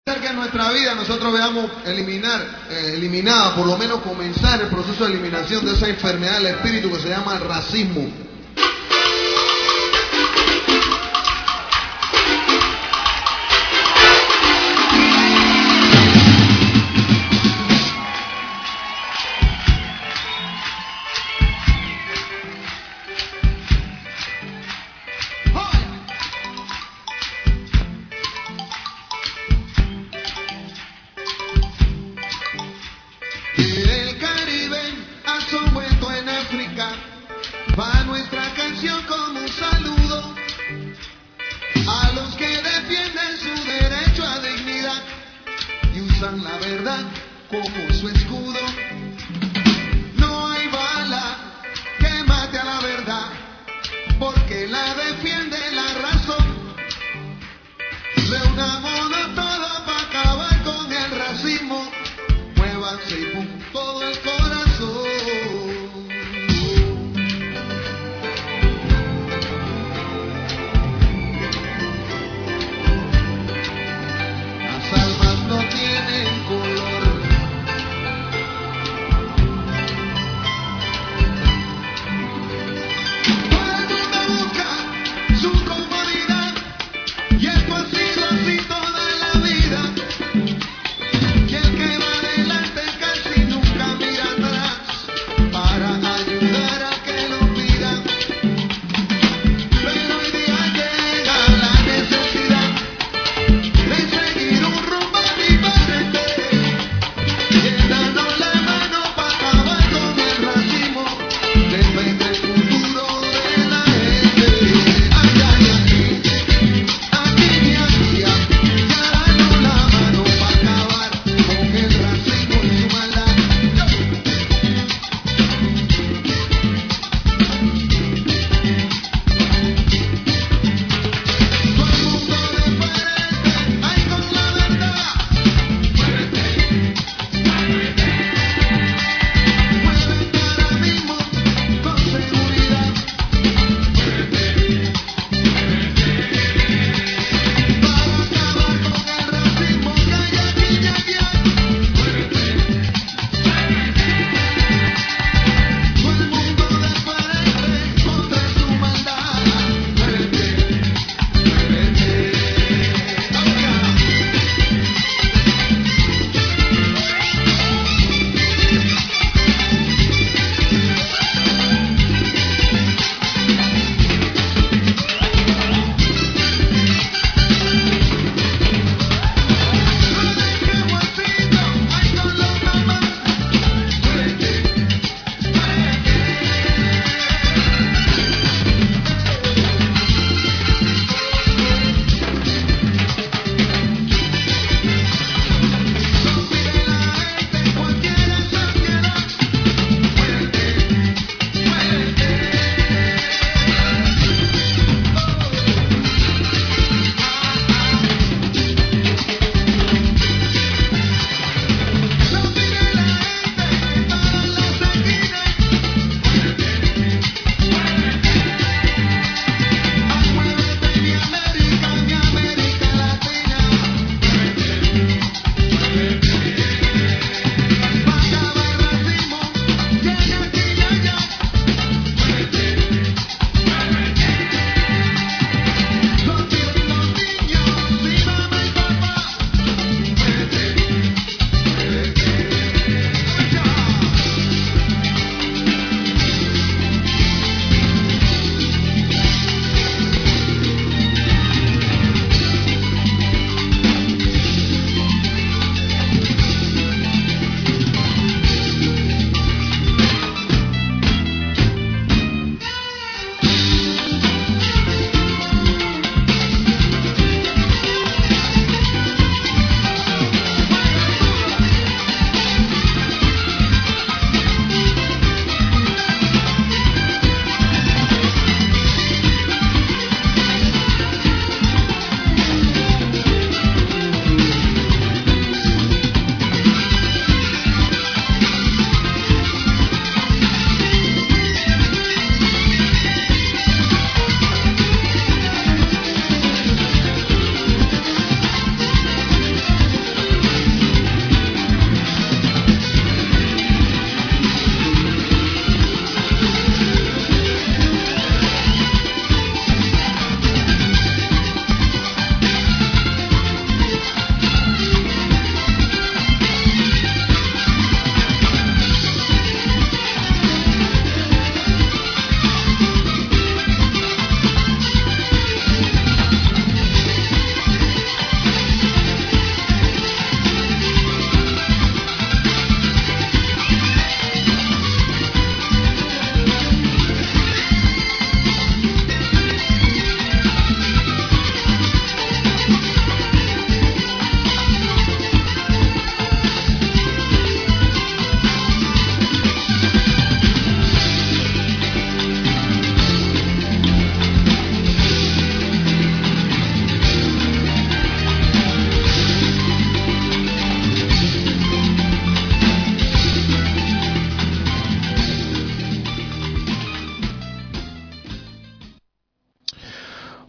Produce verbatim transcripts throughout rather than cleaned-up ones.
Que en nuestra vida nosotros veamos eliminar, eh, eliminada, por lo menos comenzar el proceso de eliminación de esa enfermedad del espíritu que se llama el racismo. Va nuestra canción como un saludo a los que defienden su derecho a dignidad y usan la verdad como su escudo. No hay bala que mate a la verdad porque la defiende la razón. Reunámonos todos para acabar con el racismo. Muévanse y pum todo el corazón. No tienen color,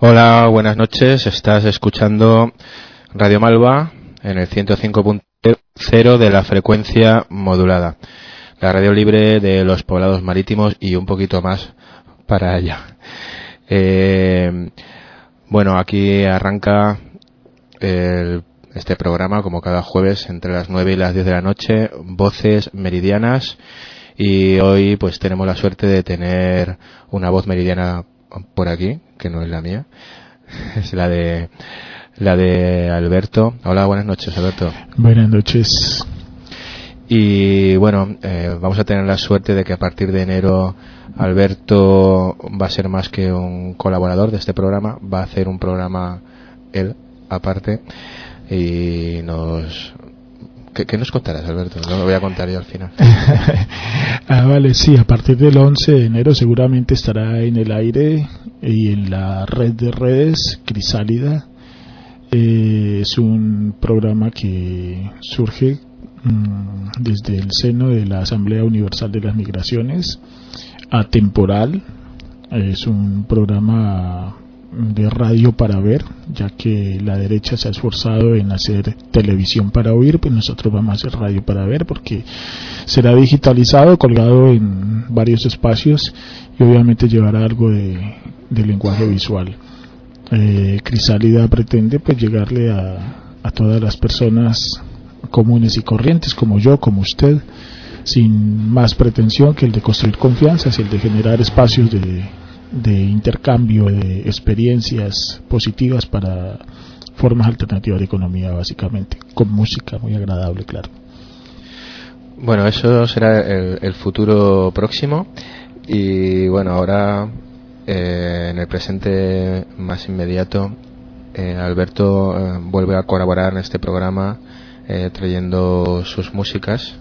Hola, buenas noches. Estás escuchando Radio Malva en el ciento cinco punto cero de la frecuencia modulada. La radio libre de los poblados marítimos y un poquito más para allá. Eh, bueno, aquí arranca el, este programa como cada jueves entre las nueve y las diez de la noche, Voces Meridianas, y hoy pues tenemos la suerte de tener una voz meridiana por aquí, que no es la mía, es la de la de Alberto. Hola, buenas noches, Alberto. Buenas noches. Y bueno, eh, vamos a tener la suerte de que a partir de enero Alberto va a ser más que un colaborador de este programa, va a hacer un programa él aparte y nos... ¿Qué, qué nos contarás, Alberto? No lo voy a contar yo al final. Ah, vale, sí, a partir del once de enero seguramente estará en el aire y en la red de redes Crisálida. Eh, es un programa que surge mmm, desde el seno de la Asamblea Universal de las Migraciones, atemporal. Es un programa de radio para ver, ya que la derecha se ha esforzado en hacer televisión para oír, pues nosotros vamos a hacer radio para ver, porque será digitalizado, colgado en varios espacios y obviamente llevará algo de, de lenguaje visual. Eh, Crisálida pretende pues llegarle a, a todas las personas comunes y corrientes, como yo, como usted, sin más pretensión que el de construir confianzas y el de generar espacios de de intercambio de experiencias positivas para formas alternativas de economía, básicamente, con música muy agradable, claro. Bueno, eso será el, el futuro próximo y bueno, ahora eh, en el presente más inmediato eh, Alberto eh, vuelve a colaborar en este programa eh, trayendo sus músicas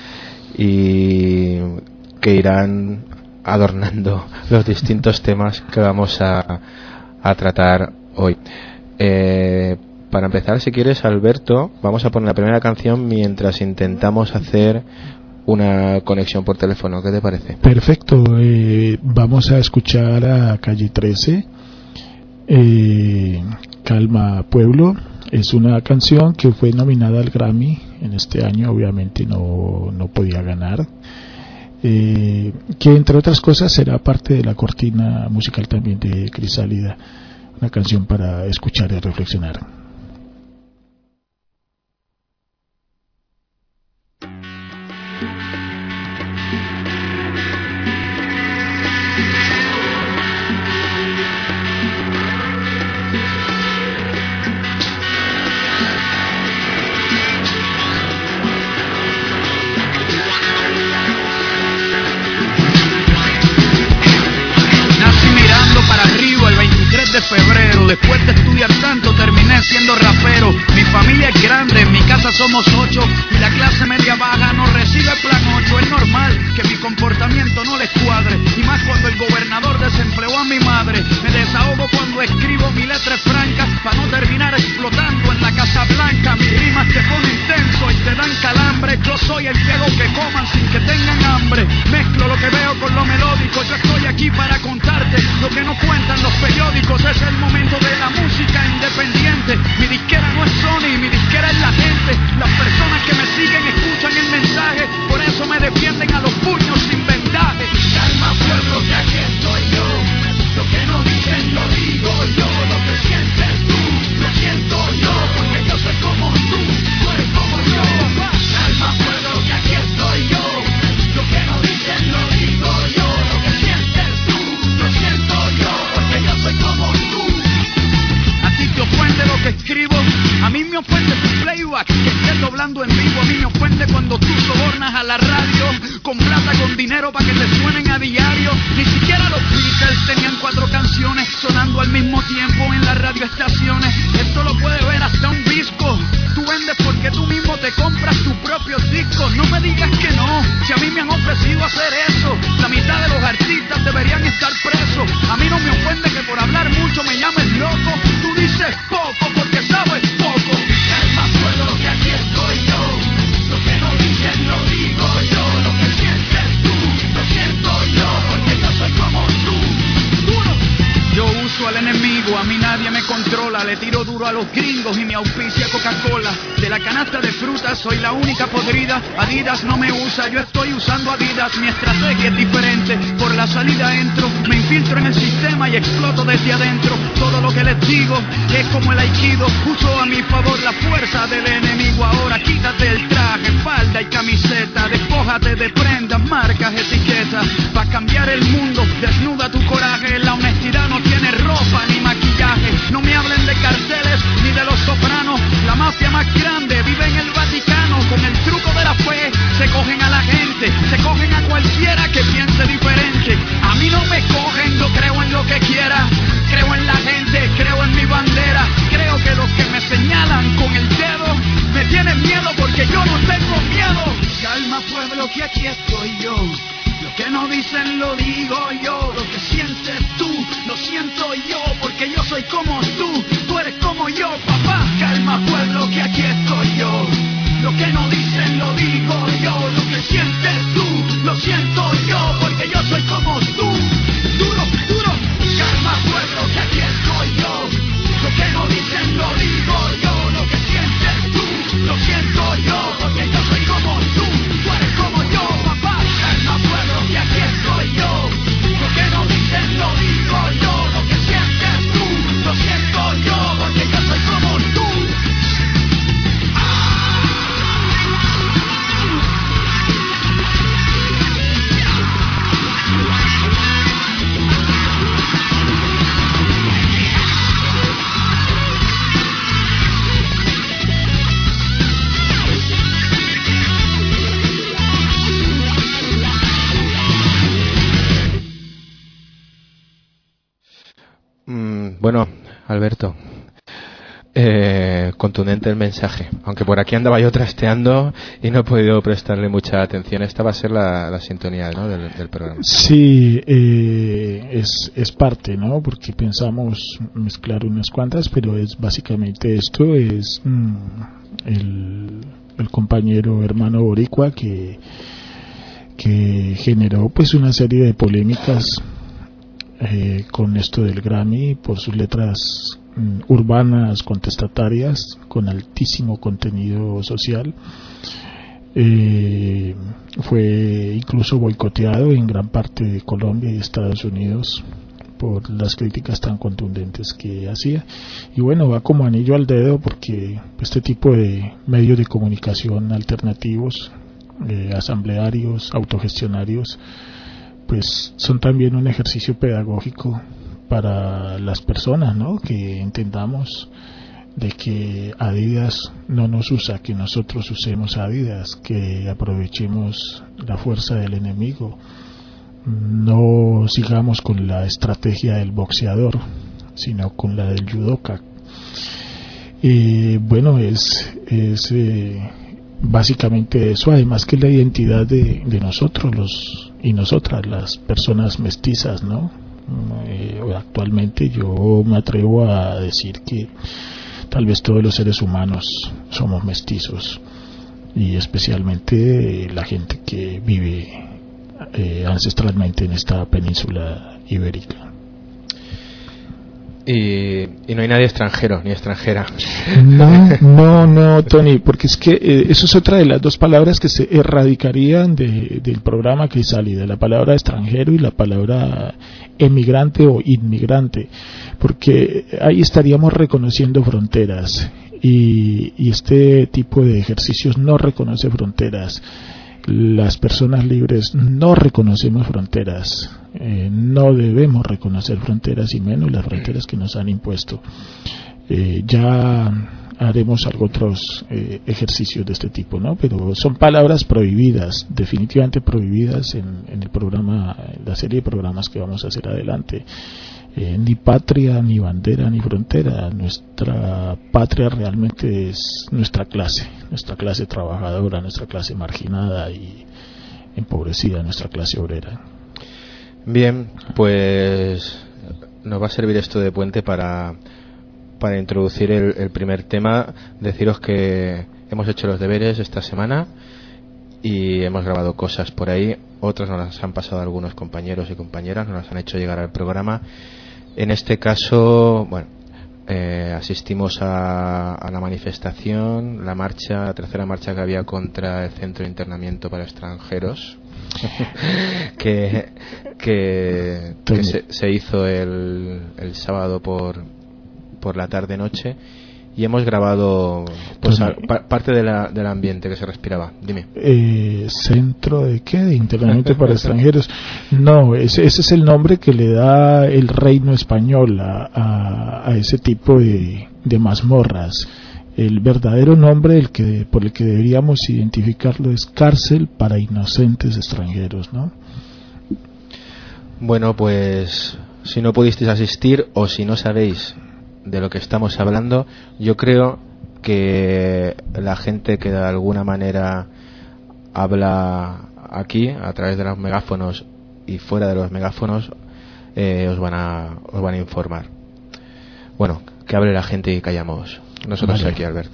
y que irán adornando los distintos temas que vamos a, a tratar hoy. Eh, para empezar, si quieres, Alberto, vamos a poner la primera canción mientras intentamos hacer una conexión por teléfono. ¿Qué te parece? Perfecto. Eh, vamos a escuchar a Calle trece, eh, Calma Pueblo. Es una canción que fue nominada al Grammy en este año, obviamente no, no podía ganar. Eh, que entre otras cosas será parte de la cortina musical también de Crisálida, una canción para escuchar y reflexionar. De febrero, después de estudiar tanto terminé siendo rapero. Mi familia es grande, en mi casa somos ocho y la clase media baja no recibe plan ocho. Es normal que mi comportamiento no les cuadre, y más cuando el gobernador desempleó a mi madre. Me desahogo cuando escribo mi letra franca para no terminar explotando en la Casa Blanca. Mis rimas te ponen tenso y te dan calambre. Yo soy el que hago que coman sin que tengan hambre. Mezclo lo que veo con lo melódico. Yo estoy aquí para contarte lo que no cuentan los periódicos. Es el momento de la música independiente. Mi disquera no es Sony, mi disquera es la gente. Las personas que me siguen escuchan el mensaje, por eso me defienden a los puños sin vendaje. Calma pueblo, que aquí estoy yo. Lo que no dicen lo digo yo. Lo que sientes tú, lo siento yo. Porque yo soy como tú, tú eres como yo. Calma pueblo, que aquí estoy yo. Lo que no dicen lo digo yo. Lo que sientes tú, lo siento yo. Porque yo soy como tú. A ti te ofende lo que escribo, a mí me ofende tu playback, que estés doblando en vivo. A mí me ofende cuando tú sobornas a la radio con plata, con dinero para que te suenen a diario. Ni siquiera los Beatles tenían cuatro canciones sonando al mismo tiempo en las radioestaciones. Esto lo puede ver hasta un disco. Tú vendes porque tú mismo te compras tus propios discos. No me digas que no, si a mí me han ofrecido hacer eso. La mitad de los artistas deberían estar presos. A mí no me ofende que por hablar mucho me llames loco. Tú dices poco porque sabes poco. Calma pueblo, que aquí estoy yo. Lo que no dicen lo digo yo. Lo que sientes tú, lo siento yo. Porque yo soy como tú. Duro. Yo uso al enemigo, a mí le tiro duro a los gringos y me auspicia Coca-Cola. De la canasta de frutas soy la única podrida. Adidas no me usa, yo estoy usando Adidas. Mi estrategia es diferente, por la salida entro, me infiltro en el sistema y exploto desde adentro. Todo lo que les digo es como el aikido, uso a mi favor la fuerza del enemigo. Ahora quítate el traje, falda y camiseta, despójate de prendas, marcas, etiquetas. Va a cambiar el mundo, desnuda tu coraje. La honestidad no tiene ropa ni maquillaje. No me hablen de carteles ni de los sopranos. La mafia más grande vive en el Vaticano. Con el truco de la fe se cogen a la gente, se cogen a cualquiera que piense diferente. A mí no me cogen, yo creo en lo que quiera. Creo en la gente, creo en mi bandera. Creo que los que me señalan con el dedo me tienen miedo porque yo no tengo miedo. Calma pueblo, que aquí estoy yo. Lo que no dicen lo digo yo. Lo que sientes tú, lo siento yo. Porque yo soy como tú, tú eres como yo, papá. Calma pueblo, que aquí estoy yo. Lo que no dicen lo digo yo. Lo que sientes tú, lo siento yo. Porque yo soy como tú. Duro, duro. Calma pueblo, que aquí estoy yo. Lo que no dicen lo digo yo. Lo que sientes tú, lo siento yo. Porque yo soy como tú, tú eres como yo, papá. Calma pueblo, que aquí estoy yo. Lo que no dicen lo digo yo. Lo que sientes tú, lo siento yo. Porque yo soy como tú. Bueno, Alberto, eh, contundente el mensaje. Aunque por aquí andaba yo trasteando y no he podido prestarle mucha atención. Esta va a ser la, la sintonía, ¿no?, del, del programa. Sí, eh, es, es parte, ¿no? Porque pensamos mezclar unas cuantas, pero es básicamente esto, es mm, el, el compañero hermano boricua que, que generó pues una serie de polémicas Eh, con esto del Grammy por sus letras mm, urbanas contestatarias con altísimo contenido social. Eh, fue incluso boicoteado en gran parte de Colombia y Estados Unidos por las críticas tan contundentes que hacía, y bueno, va como anillo al dedo porque este tipo de medios de comunicación alternativos, eh, asamblearios, autogestionarios, pues son también un ejercicio pedagógico para las personas, ¿no? Que entendamos de que Adidas no nos usa, que nosotros usemos Adidas, que aprovechemos la fuerza del enemigo, no sigamos con la estrategia del boxeador, sino con la del judoka. Y bueno, es, es eh, básicamente eso, además que la identidad de, de nosotros los y nosotras, las personas mestizas, ¿no? Eh, actualmente yo me atrevo a decir que tal vez todos los seres humanos somos mestizos, y especialmente eh, la gente que vive eh, ancestralmente en esta península ibérica. Y, y no hay nadie extranjero ni extranjera. No, no, no, Tony, porque es que eh, eso es otra de las dos palabras que se erradicarían de, del programa que sale, de la palabra extranjero y la palabra emigrante o inmigrante, porque ahí estaríamos reconociendo fronteras, y, y este tipo de ejercicios no reconoce fronteras. Las personas libres no reconocemos fronteras, eh, no debemos reconocer fronteras, y menos las fronteras que nos han impuesto. Eh, ya haremos algo otros eh, ejercicios de este tipo, ¿no? Pero son palabras prohibidas, definitivamente prohibidas en, en el programa, en la serie de programas que vamos a hacer adelante. Eh, ni patria, ni bandera, ni frontera. Nuestra patria realmente es nuestra clase, nuestra clase trabajadora, nuestra clase marginada y empobrecida, nuestra clase obrera. Bien, pues nos va a servir esto de puente para, para introducir el, el primer tema. Deciros que hemos hecho los deberes esta semana y hemos grabado cosas por ahí, otras nos las han pasado algunos compañeros y compañeras, nos las han hecho llegar al programa. En este caso, bueno, eh, asistimos a, a la manifestación, la marcha, la tercera marcha que había contra el centro de internamiento para extranjeros, que, que, que se, se hizo el, el sábado por, por la tarde-noche. Y hemos grabado pues, a, pa, parte de la, del ambiente que se respiraba. Dime. Eh, ¿Centro de qué? De internamiento para extranjeros. No, ese, ese es el nombre que le da el reino español a, a, a ese tipo de, de mazmorras. El verdadero nombre el que, por el que deberíamos identificarlo es cárcel para inocentes extranjeros, ¿no? Bueno, pues si no pudisteis asistir o si no sabéis de lo que estamos hablando, yo creo que la gente que de alguna manera habla aquí a través de los megáfonos y fuera de los megáfonos eh, os van a os van a informar. Bueno, que hable la gente y callamos nosotros vale. Aquí, Alberto.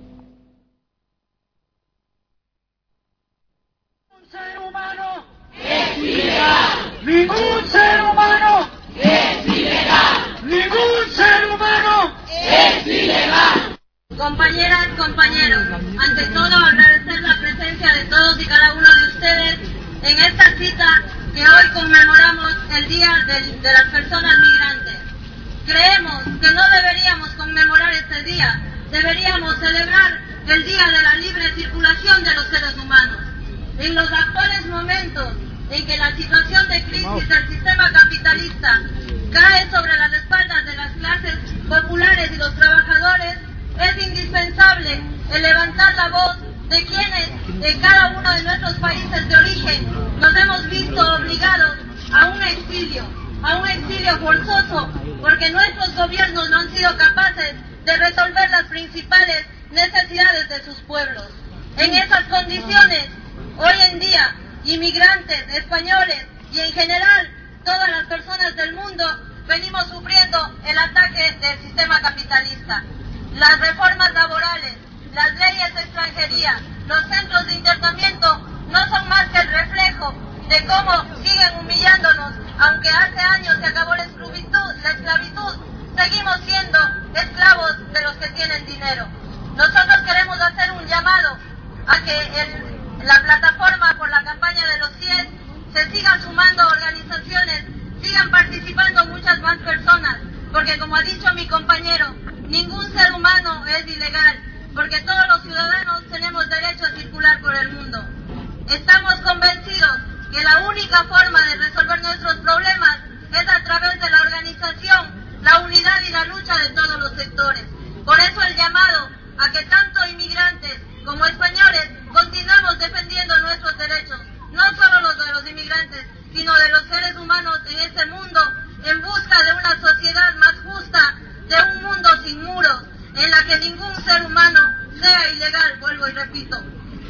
Ningún ser humano es ilegal. Ningún ser humano es ilegal. Ningún ser humano es ilegal. Compañeras, compañeros, ante todo agradecer la presencia de todos y cada uno de ustedes en esta cita que hoy conmemoramos el Día de, de las Personas Migrantes. Creemos que no deberíamos conmemorar este día, deberíamos celebrar el Día de la Libre Circulación de los Seres Humanos. En los actuales momentos en que la situación de crisis del sistema capitalista cae sobre las espaldas de las clases populares y los trabajadores, es indispensable el levantar la voz de quienes en cada uno de nuestros países de origen nos hemos visto obligados a un exilio, a un exilio forzoso, porque nuestros gobiernos no han sido capaces de resolver las principales necesidades de sus pueblos. En esas condiciones, hoy en día, inmigrantes, españoles y en general todas las personas del mundo venimos sufriendo el ataque del sistema capitalista. Las reformas laborales, las leyes de extranjería, los centros de internamiento no son más que el reflejo de cómo siguen humillándonos. Aunque hace años se acabó la esclavitud, la esclavitud, seguimos siendo esclavos de los que tienen dinero. Nosotros queremos hacer un llamado a que el, la plataforma por la campaña de los C I E S se sigan sumando organizaciones, sigan participando muchas más personas, porque como ha dicho mi compañero, ningún ser humano es ilegal, porque todos los ciudadanos tenemos derecho a circular por el mundo. Estamos convencidos que la única forma de resolver nuestros problemas es a través de la organización, la unidad y la lucha de todos los sectores. Por eso el llamado a que tanto inmigrantes como españoles continuemos defendiendo nuestros derechos, no solo los de los inmigrantes, sino de los seres humanos en este mundo, en busca de una sociedad más justa, de un mundo sin muros, en la que ningún ser humano sea ilegal, vuelvo y repito.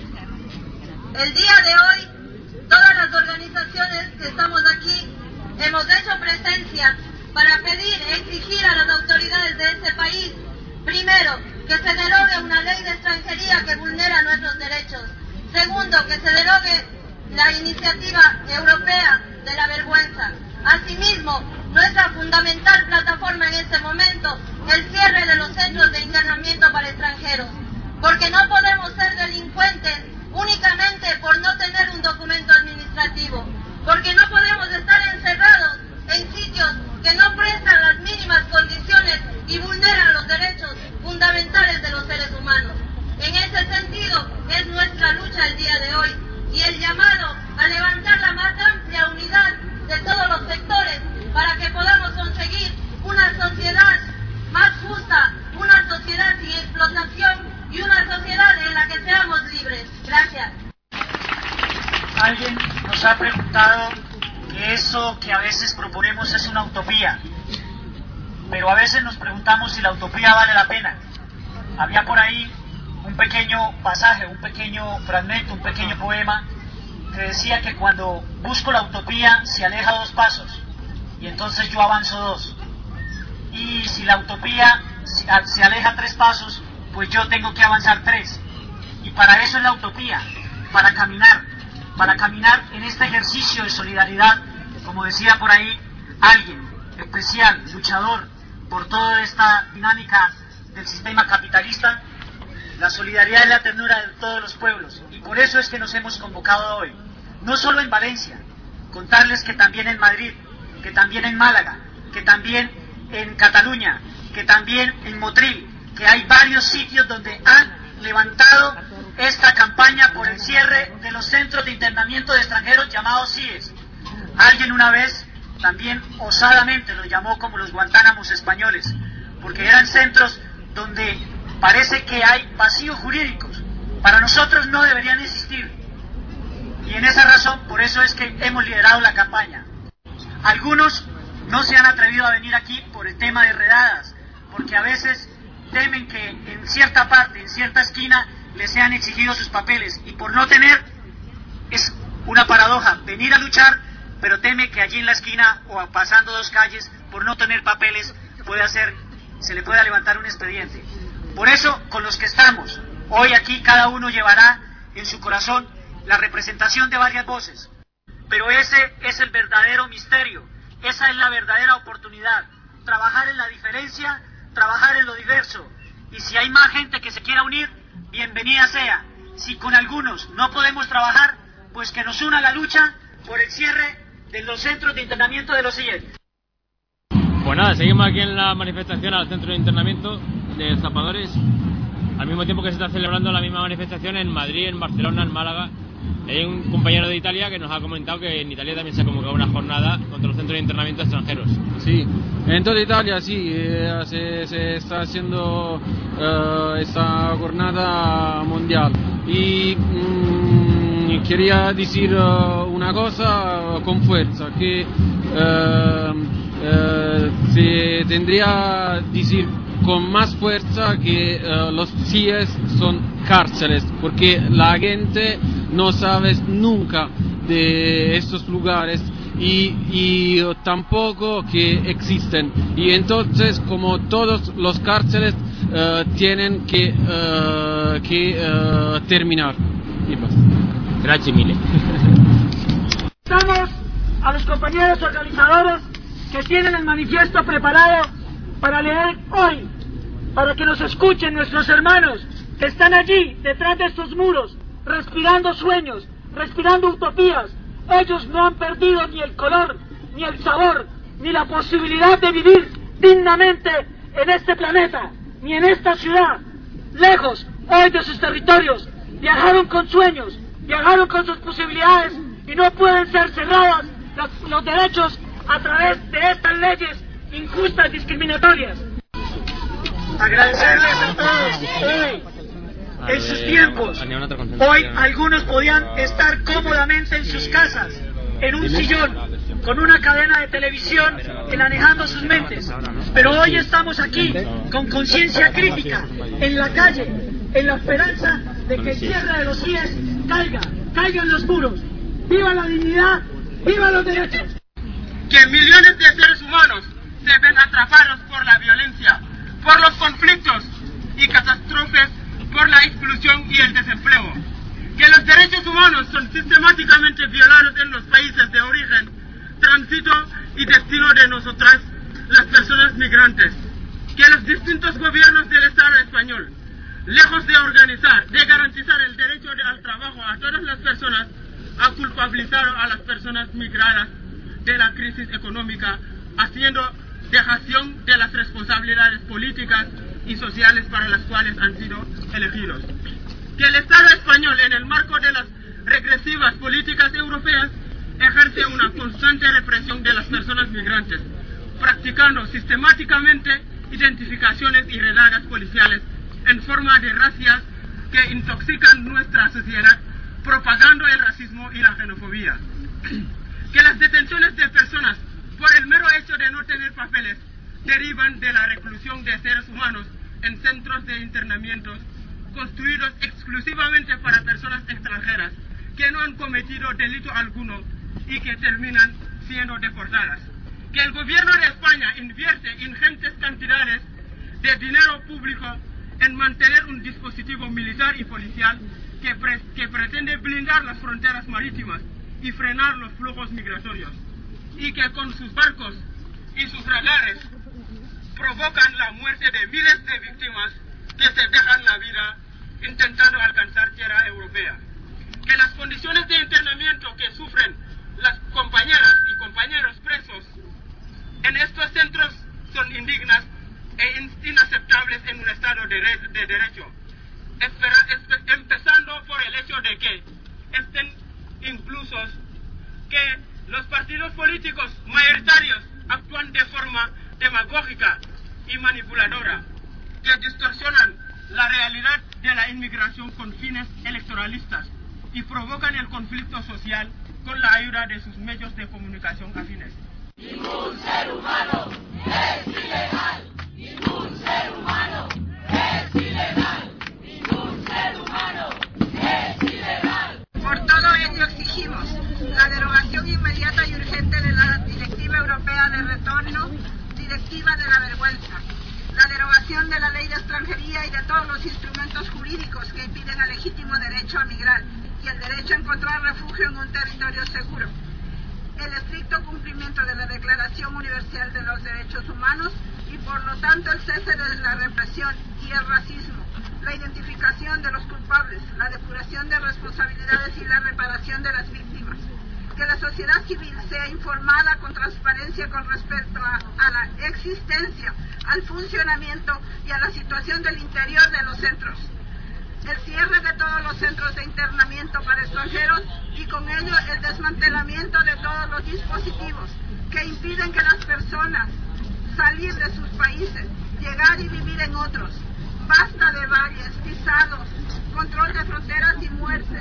El día de hoy, todas las organizaciones que estamos aquí hemos hecho presencia para pedir e exigir a las autoridades de este país, primero, que se derogue una ley de extranjería que vulnera nuestros derechos. Segundo, que se derogue la iniciativa europea de la vergüenza. Asimismo, nuestra fundamental plataforma en este momento, el cierre de los centros de internamiento para extranjeros. Porque no podemos ser delincuentes únicamente por no tener un documento administrativo. Porque no podemos estar encerrados en sitios que no prestan las mínimas condiciones y vulneran los derechos fundamentales de los seres humanos. En ese sentido es nuestra lucha el día de hoy y el llamado a levantar la más amplia unidad de todos los sectores para que podamos conseguir una sociedad más justa, una sociedad sin explotación y una sociedad en la que seamos libres. Gracias. Alguien nos ha preguntado que eso que a veces proponemos es una utopía, pero a veces nos preguntamos si la utopía vale la pena. Había por ahí un pequeño pasaje, un pequeño fragmento, un pequeño poema que decía que cuando busco la utopía se aleja dos pasos y entonces yo avanzo dos, y si la utopía se aleja tres pasos, pues yo tengo que avanzar tres. Y para eso es la utopía, para caminar, para caminar en este ejercicio de solidaridad, como decía por ahí alguien especial, luchador, por toda esta dinámica del sistema capitalista. La solidaridad es la ternura de todos los pueblos, y por eso es que nos hemos convocado hoy, no solo en Valencia, contarles que también en Madrid, que también en Málaga, que también en Cataluña, que también en Motril, que hay varios sitios donde han levantado esta campaña por el cierre de los centros de internamiento de extranjeros llamados C I E S. Alguien una vez también osadamente los llamó como los Guantánamos españoles, porque eran centros donde parece que hay vacíos jurídicos. Para nosotros no deberían existir, y en esa razón, por eso es que hemos liderado la campaña. Algunos no se han atrevido a venir aquí por el tema de redadas, porque a veces temen que en cierta parte, en cierta esquina, les sean exigidos sus papeles, y por no tener, es una paradoja, venir a luchar, pero teme que allí en la esquina o pasando dos calles, por no tener papeles, puede hacer, se le pueda levantar un expediente. Por eso, con los que estamos, hoy aquí cada uno llevará en su corazón la representación de varias voces, pero ese es el verdadero misterio, esa es la verdadera oportunidad, trabajar en la diferencia, trabajar en lo diverso, y si hay más gente que se quiera unir, bienvenida sea. Si con algunos no podemos trabajar, pues que nos una la lucha por el cierre de los centros de internamiento de los C I E S. Pues nada, seguimos aquí en la manifestación al centro de internamiento de zapadores, al mismo tiempo que se está celebrando la misma manifestación en Madrid, en Barcelona, en Málaga. Hay un compañero de Italia que nos ha comentado que en Italia también se ha convocado una jornada contra los centros de internamiento extranjeros. Sí, en toda Italia sí, eh, se, se está haciendo uh, esta jornada mundial. Y mm, quería decir uh, una cosa con fuerza, que uh, uh, se tendría que decir con más fuerza que uh, los C I E S son cárceles, porque la gente no sabe nunca de estos lugares y, y tampoco que existen, y entonces como todos los cárceles uh, tienen que, uh, que uh, terminar. Y basta. Gracias mille. Estamos a los compañeros organizadores que tienen el manifiesto preparado para leer hoy, para que nos escuchen nuestros hermanos que están allí, detrás de estos muros, respirando sueños, respirando utopías. Ellos no han perdido ni el color, ni el sabor, ni la posibilidad de vivir dignamente en este planeta, ni en esta ciudad. Lejos hoy de sus territorios, viajaron con sueños, viajaron con sus posibilidades, y no pueden ser cerradas los, los derechos a través de estas leyes injustas, discriminatorias. Agradecerles a todos hoy, en sus tiempos. Hoy algunos podían estar cómodamente en sus casas, en un sillón, con una cadena de televisión enanejando sus mentes, pero hoy estamos aquí con conciencia crítica, en la calle, en la esperanza de que el cierre de los C I E S caiga, caigan los muros. ¡Viva la dignidad! ¡Viva los derechos! Que millones de seres humanos se ven atrapados por la violencia, por los conflictos y catástrofes, por la exclusión y el desempleo. Que los derechos humanos son sistemáticamente violados en los países de origen, tránsito y destino de nosotras, las personas migrantes. Que los distintos gobiernos del Estado español, lejos de organizar, de garantizar el derecho al trabajo a todas las personas, han culpabilizado a las personas migradas de la crisis económica, haciendo dejación de las responsabilidades políticas y sociales para las cuales han sido elegidos. Que el Estado español, en el marco de las regresivas políticas europeas, ejerce una constante represión de las personas migrantes, practicando sistemáticamente identificaciones y redadas policiales en forma de racias que intoxican nuestra sociedad, propagando el racismo y la xenofobia. Que las detenciones de personas por el mero hecho de no tener papeles derivan de la reclusión de seres humanos en centros de internamiento construidos exclusivamente para personas extranjeras que no han cometido delito alguno y que terminan siendo deportadas. Que el gobierno de España invierte ingentes cantidades de dinero público en mantener un dispositivo militar y policial que, pre que pretende blindar las fronteras marítimas y frenar los flujos migratorios, y que con sus barcos y sus radares provocan la muerte de miles de víctimas que se dejan la vida intentando alcanzar tierra europea. Que las condiciones de internamiento que sufren las compañeras y compañeros presos en estos centros son indignas e inaceptables en un Estado de, de derecho, Espera, espe, empezando por el hecho de que estén inclusos que los partidos políticos mayoritarios actúan de forma demagógica y manipuladora, que distorsionan la realidad de la inmigración con fines electoralistas y provocan el conflicto social con la ayuda de sus medios de comunicación afines. Ningún ser humano es ilegal. Ningún ser humano es ilegal. Ningún ser humano es ilegal. Por todo ello exigimos la derogación inmediata y urgente de la Directiva Europea de Retorno, Directiva de la Vergüenza, la derogación de la Ley de Extranjería y de todos los instrumentos jurídicos que impiden el legítimo derecho a migrar y el derecho a encontrar refugio en un territorio seguro, el estricto cumplimiento de la Declaración Universal de los Derechos Humanos y por lo tanto el cese de la represión y el racismo, la identificación de los culpables, la depuración de responsabilidades y la reparación de las víctimas. Que la sociedad civil sea informada con transparencia con respecto a, a la existencia, al funcionamiento y a la situación del interior de los centros. El cierre de todos los centros de internamiento para extranjeros y con ello el desmantelamiento de todos los dispositivos que impiden que las personas salir de sus países, llegar y vivir en otros. Basta de valles, pisados, control de fronteras y muertes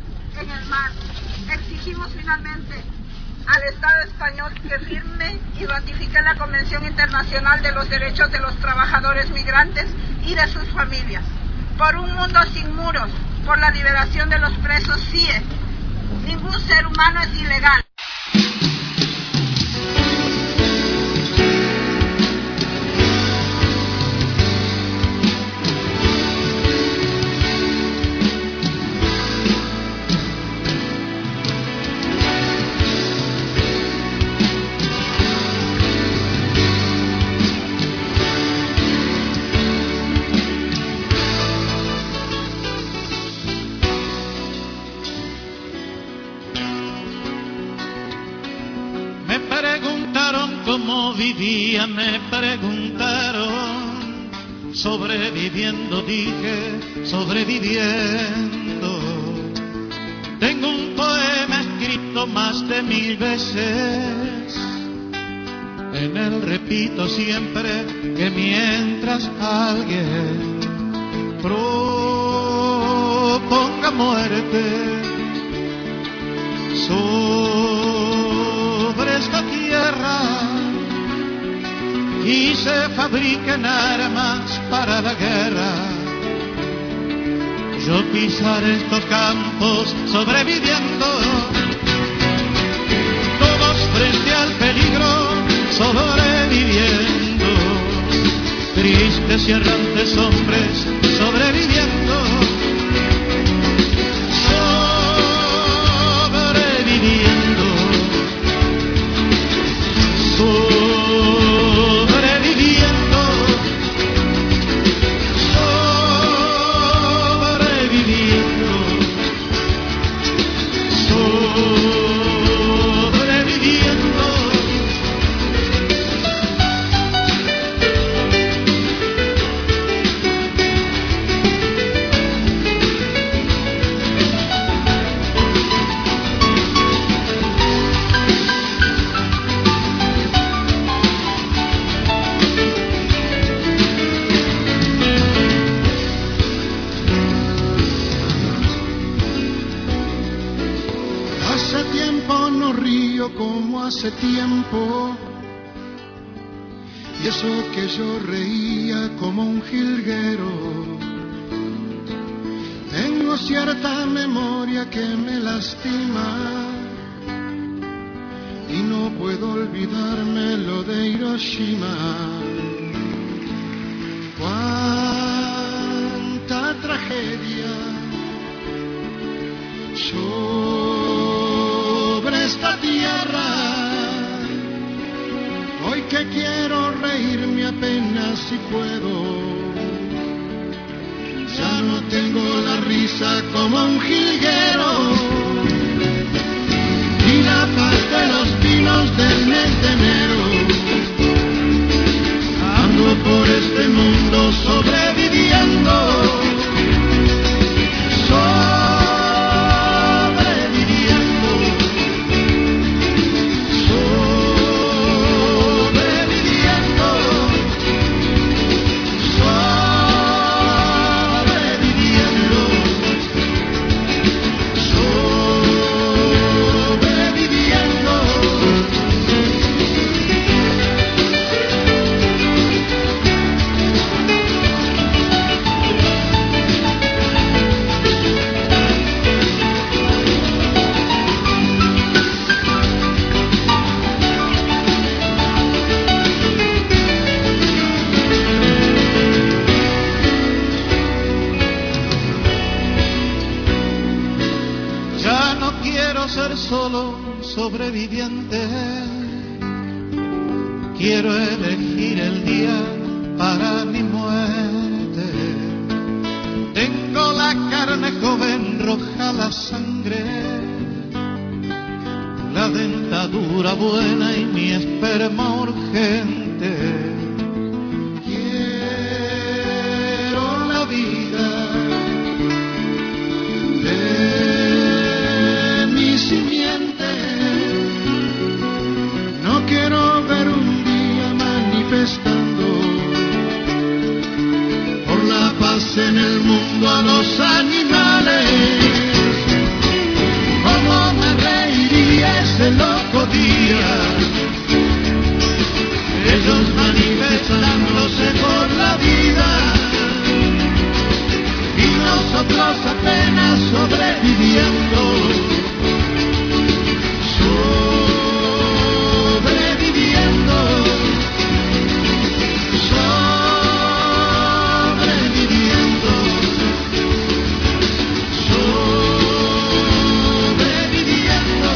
en el mar. Exigimos finalmente al Estado español que firme y ratifique la Convención Internacional de los Derechos de los Trabajadores Migrantes y de sus familias. Por un mundo sin muros, por la liberación de los presos C I E. Ningún ser humano es ilegal. Cómo vivía, me preguntaron, sobreviviendo dije, sobreviviendo. Tengo un poema escrito más de mil veces, en él repito siempre que mientras alguien proponga muerte sobre esta tierra y se fabriquen armas para la guerra, yo pisaré estos campos sobreviviendo, todos frente al peligro sobreviviendo, tristes y errantes hombres sobreviviendo, sobreviviendo, sobreviviendo. Como hace tiempo, y eso que yo reía como un jilguero. Tengo cierta memoria que me lastima y no puedo olvidarme lo de Hiroshima. Cuánta tragedia sobre esta tierra, hoy que quiero reír reírme apenas si puedo. Ya no tengo la risa como un jilguero, ni la paz de los pinos del mes de enero. Ando por este mundo sobreviviendo, sobreviviendo, sobreviviendo, sobreviviendo, sobreviviendo. Ya no quiero ser solo un sobreviviente, quiero elegir el día para mi muerte. Tengo la carne joven, roja la sangre, la dentadura buena y mi esperma urgente. Quiero la vida de mi simiente. No quiero ver un día manifestando por la paz en el mundo a los animales. Cómo me reiría ese loco día, ellos manifestándose por la vida y nosotros apenas sobreviviendo, sobreviviendo, sobreviviendo, sobreviviendo,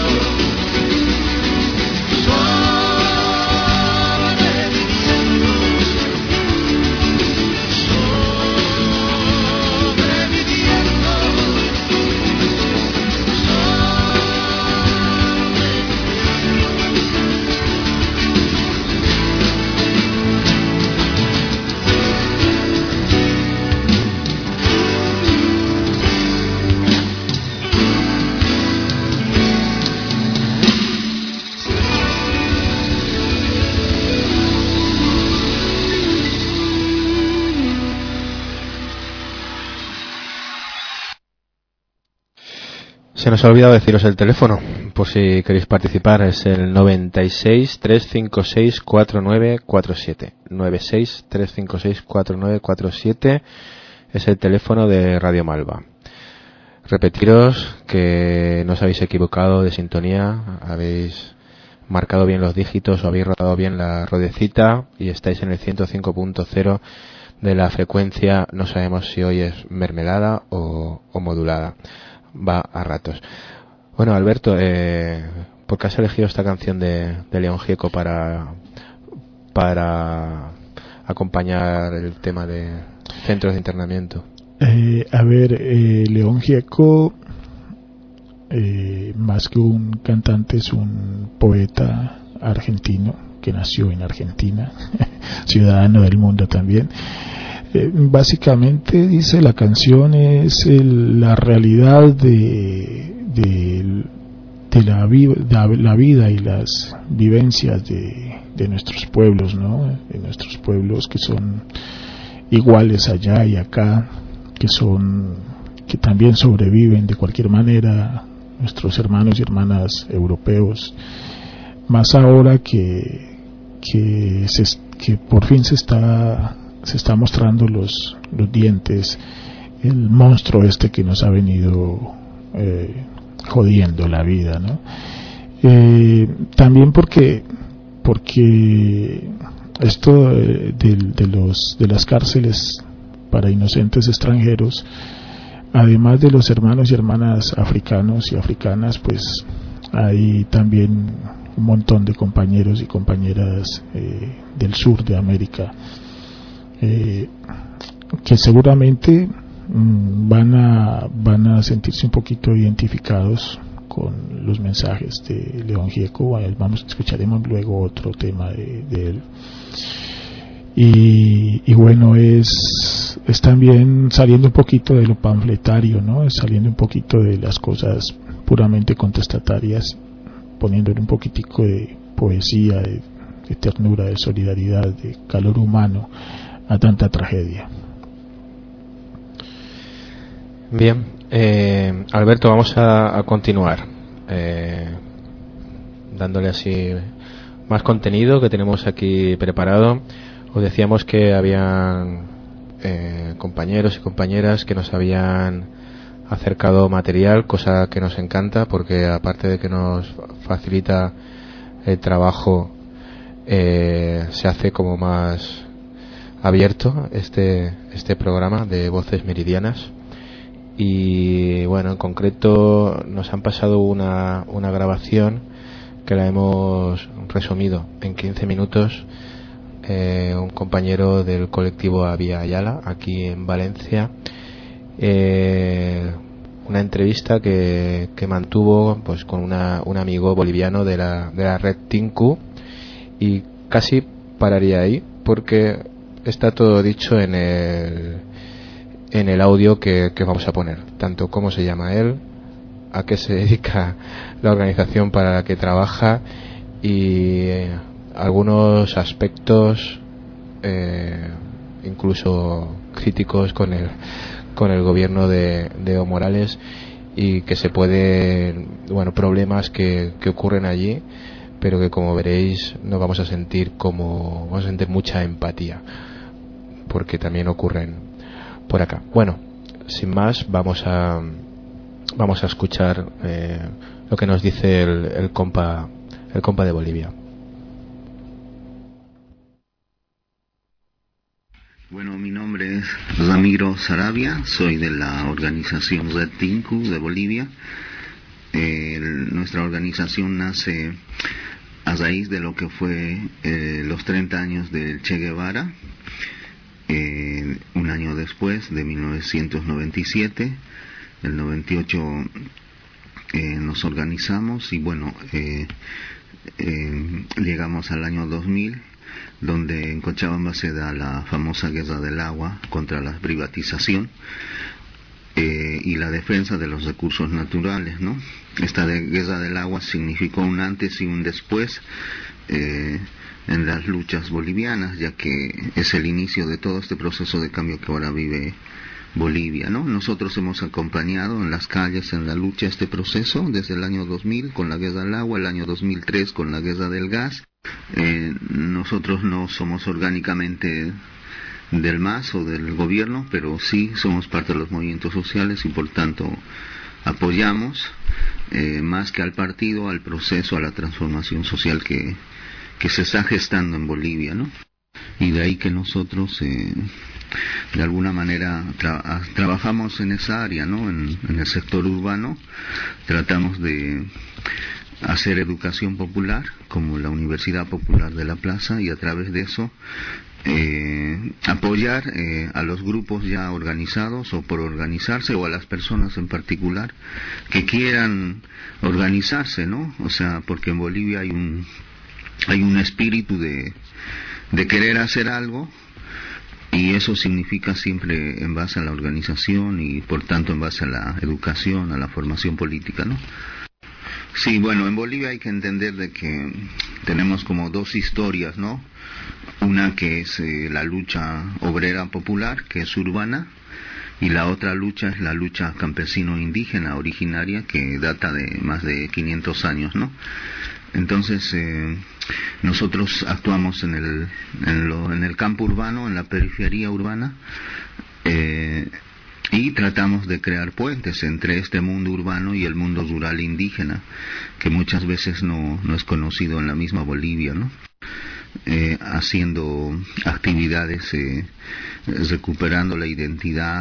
Se nos ha olvidado deciros el teléfono, por si queréis participar, es el noventa y seis, trescientos cincuenta y seis, cuarenta y nueve cuarenta y siete. noventa y seis, trescientos cincuenta y seis, cuarenta y nueve cuarenta y siete es el teléfono de Radio Malva. Repetiros que no os habéis equivocado de sintonía, habéis marcado bien los dígitos, o habéis rodado bien la ruedecita y estáis en el ciento cinco punto cero de la frecuencia. No sabemos si hoy es mermelada o, o modulada. Va a ratos. Bueno, Alberto, eh, ¿por qué has elegido esta canción de, de León Gieco para para acompañar el tema de centros de internamiento? Eh, a ver, eh, León Gieco, eh, más que un cantante, es un poeta argentino que nació en Argentina, ciudadano del mundo también. Eh, básicamente dice la canción es el, la realidad de, de, de, la vi, de la vida y las vivencias de, de nuestros pueblos, ¿no? De nuestros pueblos que son iguales allá y acá, que son que también sobreviven de cualquier manera nuestros hermanos y hermanas europeos, más ahora que que, se, que por fin se está se está mostrando los, los dientes, el monstruo este que nos ha venido eh, jodiendo la vida, ¿no? Eh, también porque porque esto de, de los de las cárceles para inocentes extranjeros, además de los hermanos y hermanas africanos y africanas, pues hay también un montón de compañeros y compañeras eh, del sur de América eh, que seguramente mmm, van a van a sentirse un poquito identificados con los mensajes de León Gieco. Vamos, escucharemos luego otro tema de, de él. Y, y bueno, es, es también saliendo un poquito de lo panfletario, ¿no? Es saliendo un poquito de las cosas puramente contestatarias, poniéndole un poquitico de poesía, de, de ternura, de solidaridad, de calor humano a tanta tragedia. Bien, eh, Alberto, vamos a, a continuar eh, dándole así más contenido que tenemos aquí preparado. Os decíamos que habían eh, compañeros y compañeras que nos habían acercado material, cosa que nos encanta porque aparte de que nos facilita el trabajo, eh, se hace como más abierto este este programa de Voces Meridianas. Y bueno, en concreto nos han pasado una, una grabación que la hemos resumido en quince minutos. Eh, un compañero del colectivo Avia Ayala aquí en Valencia, eh, una entrevista que, que mantuvo pues con una, un amigo boliviano de la, de la red Tinku, y casi pararía ahí porque está todo dicho en el en el audio que, que vamos a poner, tanto cómo se llama él, a qué se dedica la organización para la que trabaja y eh, algunos aspectos eh, incluso críticos con el con el gobierno de, de Evo Morales, y que se pueden, bueno, problemas que, que ocurren allí, pero que como veréis nos vamos a sentir como vamos a sentir mucha empatía porque también ocurren por acá. Bueno, sin más, vamos a vamos a escuchar eh, lo que nos dice el, el compa el compa de Bolivia. Bueno, mi nombre es Ramiro Sarabia, soy de la organización Red Tinku de Bolivia. Eh, nuestra organización nace a raíz de lo que fue eh, los treinta años del Che Guevara, eh, un año después, de mil novecientos noventa y siete, el noventa y ocho eh, nos organizamos y bueno, eh, eh, llegamos al año dos mil, donde en Cochabamba se da la famosa guerra del agua contra la privatización eh, y la defensa de los recursos naturales, ¿no? Esta de guerra del agua significó un antes y un después eh, en las luchas bolivianas, ya que es el inicio de todo este proceso de cambio que ahora vive Bolivia, ¿no? Nosotros hemos acompañado en las calles en la lucha este proceso desde el año dos mil con la guerra del agua, el año dos mil tres con la guerra del gas. Eh, nosotros no somos orgánicamente del M A S o del gobierno, pero sí somos parte de los movimientos sociales y por tanto apoyamos eh, más que al partido, al proceso, a la transformación social que, que se está gestando en Bolivia, ¿no? Y de ahí que nosotros eh, de alguna manera tra- trabajamos en esa área, ¿no? En, en el sector urbano tratamos de hacer educación popular como la Universidad Popular de la Plaza y a través de eso eh, apoyar eh, a los grupos ya organizados o por organizarse o a las personas en particular que quieran organizarse, ¿no? O sea, porque en Bolivia hay un hay un espíritu de de querer hacer algo y eso significa siempre en base a la organización y por tanto en base a la educación, a la formación política, ¿no? Sí, bueno, en Bolivia hay que entender de que tenemos como dos historias, ¿no? Una que es eh, la lucha obrera popular, que es urbana, y la otra lucha es la lucha campesino-indígena originaria, que data de más de quinientos años, ¿no? Entonces, eh, nosotros actuamos en el, en, lo, en el campo urbano, en la periferia urbana, eh, y tratamos de crear puentes entre este mundo urbano y el mundo rural indígena, que muchas veces no, no es conocido en la misma Bolivia, ¿no? Eh, haciendo actividades, eh, recuperando la identidad,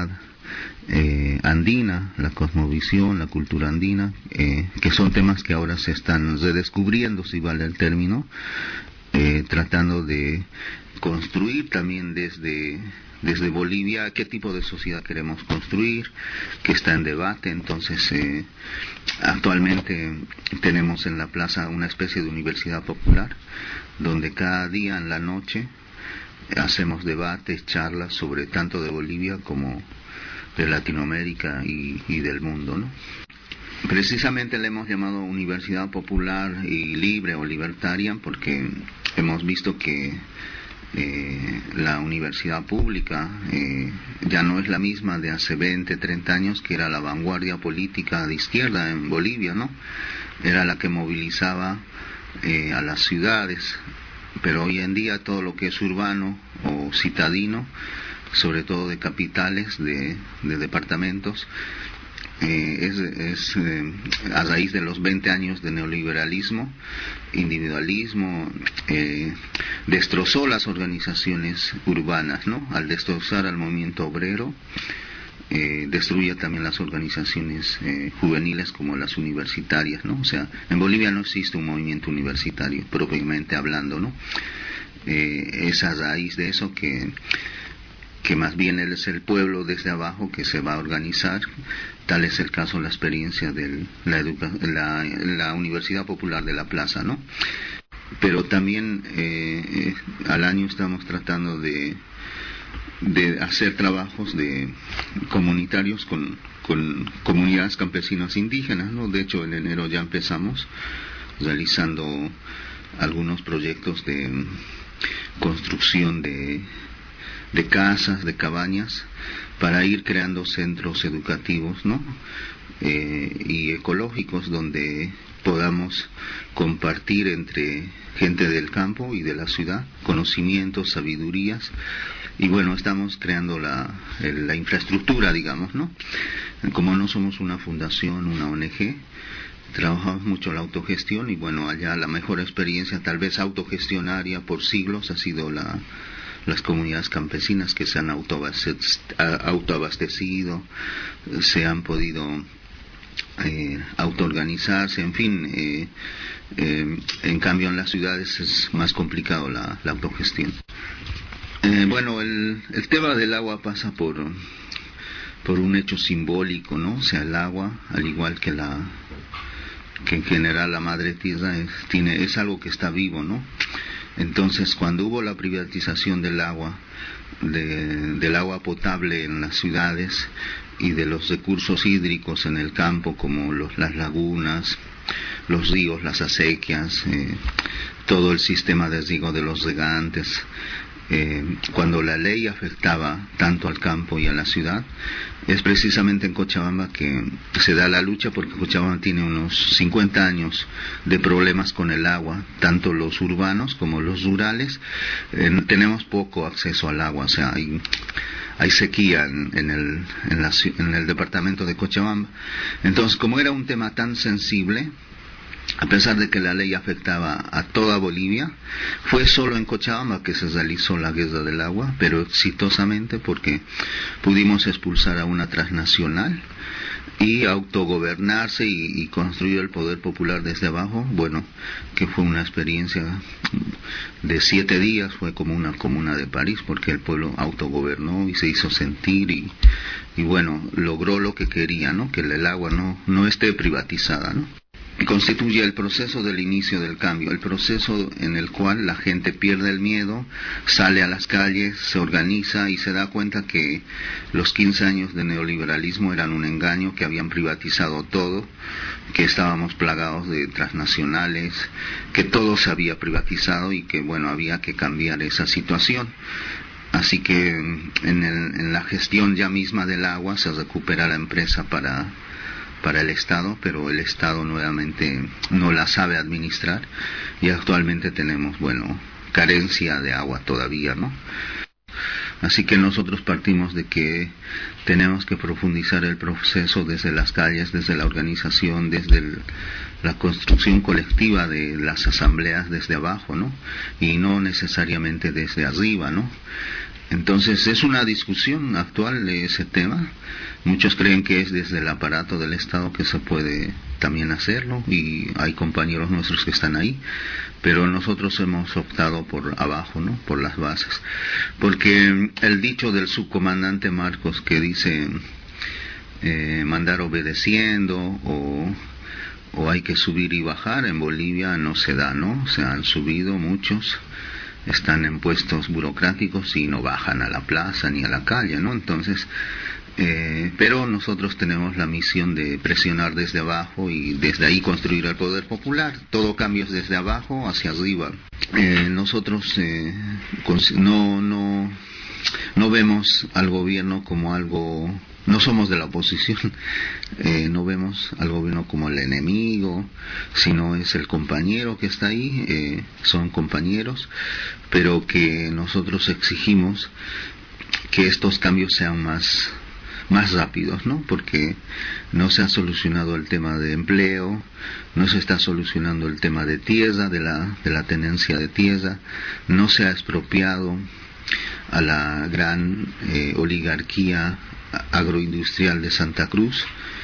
eh, andina, la cosmovisión, la cultura andina, eh, que son temas que ahora se están redescubriendo, si vale el término, eh, tratando de construir también desde desde Bolivia qué tipo de sociedad queremos construir, que está en debate. Entonces eh, actualmente tenemos en la plaza una especie de universidad popular donde cada día en la noche hacemos debates, charlas sobre tanto de Bolivia como de Latinoamérica y, y del mundo, ¿no? Precisamente le hemos llamado Universidad Popular y Libre o Libertaria porque hemos visto que Eh, la universidad pública eh, ya no es la misma de hace veinte, treinta años, que era la vanguardia política de izquierda en Bolivia, ¿no? Era la que movilizaba eh, a las ciudades, pero hoy en día todo lo que es urbano o citadino, sobre todo de capitales, de, de departamentos, Eh, es, es eh, a raíz de los veinte años de neoliberalismo, individualismo, eh, destrozó las organizaciones urbanas, ¿no? Al destrozar al movimiento obrero, eh, destruye también las organizaciones eh, juveniles como las universitarias, ¿no? O sea, en Bolivia no existe un movimiento universitario propiamente hablando, ¿no? Eh, es a raíz de eso que que más bien es el pueblo desde abajo que se va a organizar. Tal es el caso, la experiencia de la, educa- la, la Universidad Popular de la Plaza, ¿no? Pero también eh, al año estamos tratando de, de hacer trabajos de comunitarios con, con comunidades campesinas indígenas, ¿no? De hecho, en enero ya empezamos realizando algunos proyectos de construcción de de casas, de cabañas, para ir creando centros educativos, ¿no? Eh, y ecológicos donde podamos compartir entre gente del campo y de la ciudad conocimientos, sabidurías, y bueno, estamos creando la, la infraestructura, digamos, ¿no? Como no somos una fundación, una O N G, trabajamos mucho la autogestión, y bueno, allá la mejor experiencia, tal vez autogestionaria por siglos, ha sido la las comunidades campesinas que se han autoabastecido, se han podido eh, autoorganizarse, en fin, eh, eh, en cambio en las ciudades es más complicado la, la autogestión. Eh, bueno, el, el tema del agua pasa por, por un hecho simbólico, ¿no? O sea, el agua, al igual que la que en general la madre tierra es, tiene, es algo que está vivo, ¿no? Entonces, cuando hubo la privatización del agua, de, del agua potable en las ciudades y de los recursos hídricos en el campo, como los, las lagunas, los ríos, las acequias, eh, todo el sistema de riego de los regantes, eh, cuando la ley afectaba tanto al campo y a la ciudad, es precisamente en Cochabamba que se da la lucha, porque Cochabamba tiene unos cincuenta años de problemas con el agua, tanto los urbanos como los rurales. Eh, tenemos poco acceso al agua, o sea, hay, hay sequía en, en, el, en, la, en el departamento de Cochabamba. Entonces, como era un tema tan sensible, a pesar de que la ley afectaba a toda Bolivia, fue solo en Cochabamba que se realizó la guerra del agua, pero exitosamente, porque pudimos expulsar a una transnacional y autogobernarse y, y construir el poder popular desde abajo. Bueno, que fue una experiencia de siete días, fue como una comuna de París, porque el pueblo autogobernó y se hizo sentir y, y bueno, logró lo que quería, ¿no? Que el agua no, no esté privatizada, ¿no? Constituye el proceso del inicio del cambio, el proceso en el cual la gente pierde el miedo, sale a las calles, se organiza y se da cuenta que los quince años de neoliberalismo eran un engaño, que habían privatizado todo, que estábamos plagados de transnacionales, que todo se había privatizado y que bueno, había que cambiar esa situación. Así que en, el, en la gestión ya misma del agua se recupera la empresa para para el Estado, pero el Estado nuevamente no la sabe administrar y actualmente tenemos, bueno, carencia de agua todavía, ¿no? Así que nosotros partimos de que tenemos que profundizar el proceso desde las calles, desde la organización, desde el, la construcción colectiva de las asambleas desde abajo, ¿no? Y no necesariamente desde arriba, ¿no? Entonces es una discusión actual de ese tema. Muchos creen que es desde el aparato del Estado que se puede también hacerlo, y hay compañeros nuestros que están ahí, pero nosotros hemos optado por abajo, ¿no? Por las bases. Porque el dicho del subcomandante Marcos que dice eh, mandar obedeciendo o, o hay que subir y bajar, en Bolivia no se da, ¿no? Se han subido muchos, están en puestos burocráticos y no bajan a la plaza ni a la calle, ¿no? Entonces, eh, pero nosotros tenemos la misión de presionar desde abajo y desde ahí construir el poder popular. Todo cambio es desde abajo hacia arriba. Eh, nosotros eh, no, no, no vemos al gobierno como algo... No somos de la oposición, eh, no vemos al gobierno como el enemigo, sino es el compañero que está ahí, eh, son compañeros, pero que nosotros exigimos que estos cambios sean más, más rápidos, ¿no? Porque no se ha solucionado el tema de empleo, no se está solucionando el tema de tierra, de la, de la tenencia de tierra, no se ha expropiado a la gran eh, oligarquía agroindustrial de Santa Cruz.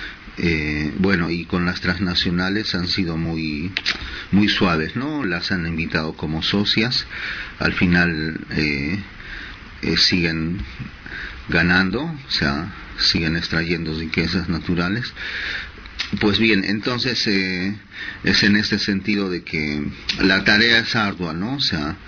Eh, bueno, y con las transnacionales han sido muy muy suaves, ¿no? Las han invitado como socias, al final eh, eh, siguen ganando, o sea, siguen extrayendo riquezas naturales. Pues bien, entonces eh, es en este sentido de que la tarea es ardua, ¿no? O sea,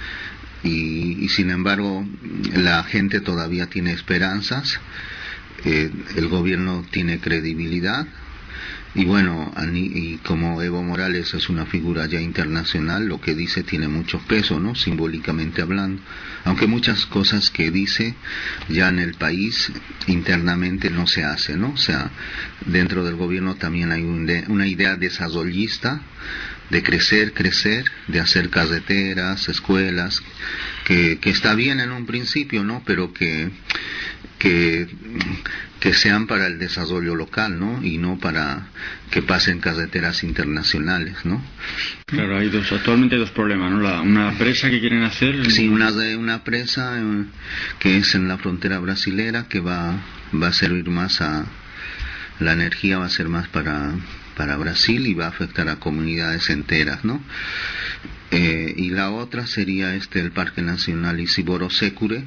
y, y sin embargo la gente todavía tiene esperanzas. Eh, el gobierno tiene credibilidad y bueno, y como Evo Morales es una figura ya internacional, lo que dice tiene mucho peso, ¿no? Simbólicamente hablando, aunque muchas cosas que dice ya en el país internamente no se hace, ¿no? O sea, dentro del gobierno también hay un de, una idea desarrollista de crecer, crecer, de hacer carreteras, escuelas, que, que está bien en un principio, ¿no? Pero que que que sean para el desarrollo local, ¿no? Y no para que pasen carreteras internacionales, ¿no? Claro, hay dos, actualmente hay dos problemas, ¿no? La, una presa que quieren hacer. Sí, una de una presa eh, que es en la frontera brasilera, que va va a servir más a la energía va a ser más para para Brasil y va a afectar a comunidades enteras, ¿no? Eh, y la otra sería este el Parque Nacional Isiboro-Sécure.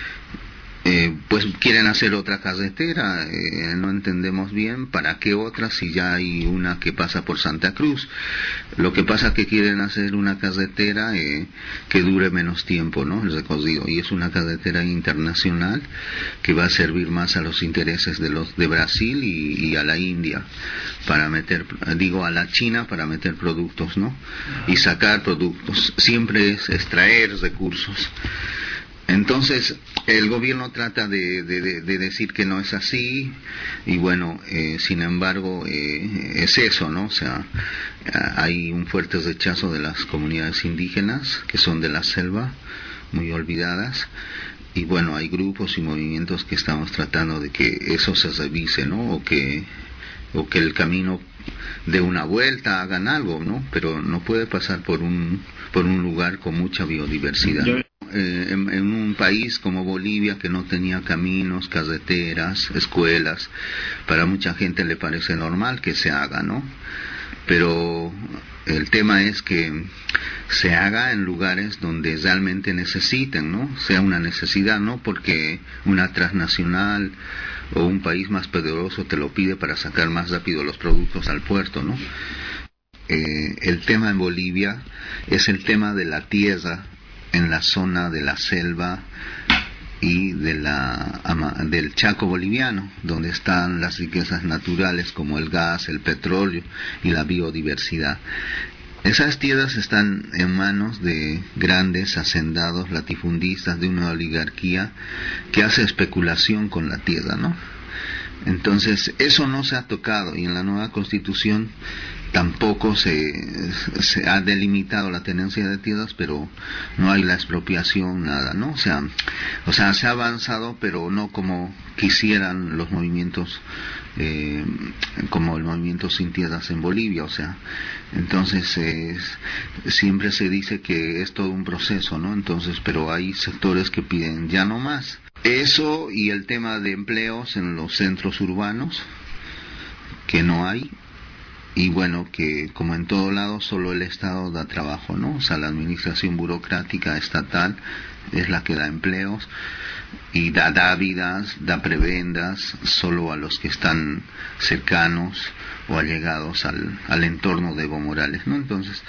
Eh, pues quieren hacer otra carretera, eh, no entendemos bien para qué otra si ya hay una que pasa por Santa Cruz. Lo que pasa es que quieren hacer una carretera eh, que dure menos tiempo, ¿no? El recorrido, y es una carretera internacional que va a servir más a los intereses de los de Brasil y, y a la India para meter, digo a la China para meter productos, ¿no? Y sacar productos, siempre es extraer recursos. Entonces, el gobierno trata de, de, de decir que no es así, y bueno, eh, sin embargo, eh, es eso, ¿no? O sea, hay un fuerte rechazo de las comunidades indígenas, que son de la selva, muy olvidadas, y bueno, hay grupos y movimientos que estamos tratando de que eso se revise, ¿no? O que, o que el camino dé una vuelta, hagan algo, ¿no? Pero no puede pasar por un, por un lugar con mucha biodiversidad. Yo... Eh, en, en un país como Bolivia que no tenía caminos, carreteras, escuelas, para mucha gente le parece normal que se haga, ¿no? Pero el tema es que se haga en lugares donde realmente necesiten, ¿no? Sea una necesidad, no porque una transnacional o un país más poderoso te lo pide para sacar más rápido los productos al puerto, ¿no? Eh, el tema en Bolivia es el tema de la tierra en la zona de la selva y de la del Chaco boliviano, donde están las riquezas naturales como el gas, el petróleo y la biodiversidad. Esas tierras están en manos de grandes hacendados latifundistas de una oligarquía que hace especulación con la tierra, ¿no? Entonces, eso no se ha tocado, y en la nueva Constitución tampoco se, se ha delimitado la tenencia de tierras, pero no hay la expropiación, nada, ¿no? O sea, o sea, se ha avanzado, pero no como quisieran los movimientos eh, como el movimiento Sin Tierras en Bolivia, o sea, entonces eh, siempre se dice que es todo un proceso, ¿no? Entonces, pero hay sectores que piden ya no más. Eso y el tema de empleos en los centros urbanos, que no hay, y bueno, que como en todo lado solo el Estado da trabajo, ¿no? O sea, la administración burocrática estatal es la que da empleos y da dávidas, da prebendas solo a los que están cercanos o allegados al, al entorno de Evo Morales, ¿no? Entonces,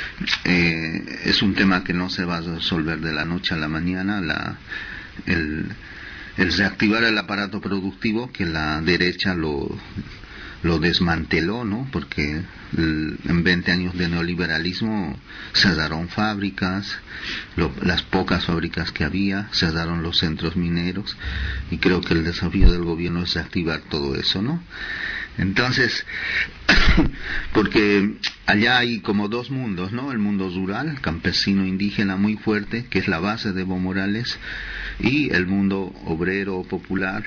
eh, es un tema que no se va a resolver de la noche a la mañana, la, el, el reactivar el aparato productivo que la derecha lo lo desmanteló, ¿no? Porque el, en veinte años de neoliberalismo cerraron fábricas, lo, las pocas fábricas que había, cerraron los centros mineros, y creo que el desafío del gobierno es reactivar todo eso, ¿no? Entonces, porque allá hay como dos mundos, ¿no? El mundo rural, campesino, indígena muy fuerte, que es la base de Evo Morales, y el mundo obrero popular,